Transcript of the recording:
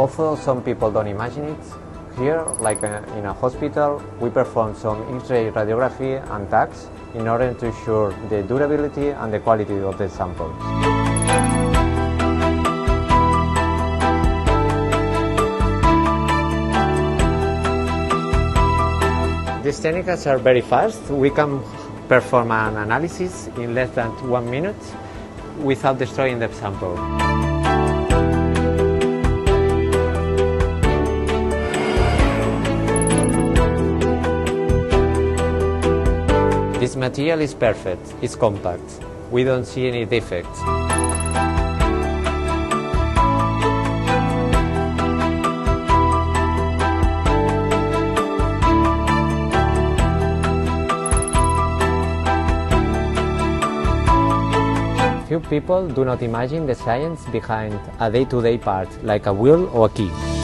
Although some people don't imagine it, here, like in a hospital, we perform some X-ray radiography and tags in order to ensure the durability and the quality of the samples. These techniques are very fast. We can perform an analysis in less than 1 minute without destroying the sample. This material is perfect, it's compact. We don't see any defects. Few people do not imagine the science behind a day-to-day part, like a wheel or a key.